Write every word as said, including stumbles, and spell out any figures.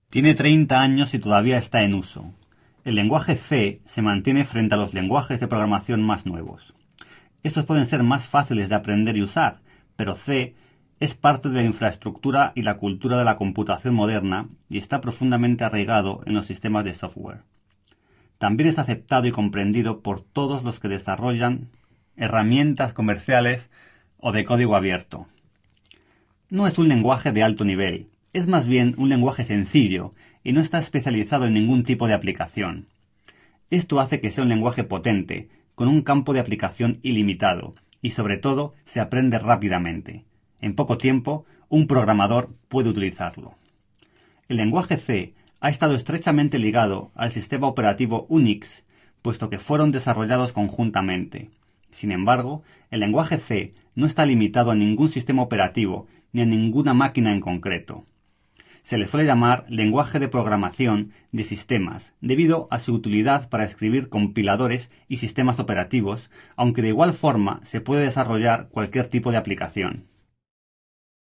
Tiene treinta años y todavía está en uso. El lenguaje C se mantiene frente a los lenguajes de programación más nuevos. Estos pueden ser más fáciles de aprender y usar, pero C es parte de la infraestructura y la cultura de la computación moderna y está profundamente arraigado en los sistemas de software. También es aceptado y comprendido por todos los que desarrollan herramientas comerciales o de código abierto. No es un lenguaje de alto nivel, es más bien un lenguaje sencillo y no está especializado en ningún tipo de aplicación. Esto hace que sea un lenguaje potente, con un campo de aplicación ilimitado y sobre todo se aprende rápidamente. En poco tiempo, un programador puede utilizarlo. El lenguaje C ha estado estrechamente ligado al sistema operativo Unix, puesto que fueron desarrollados conjuntamente. Sin embargo, el lenguaje C no está limitado a ningún sistema operativo ni a ninguna máquina en concreto. Se le suele llamar lenguaje de programación de sistemas, debido a su utilidad para escribir compiladores y sistemas operativos, aunque de igual forma se puede desarrollar cualquier tipo de aplicación.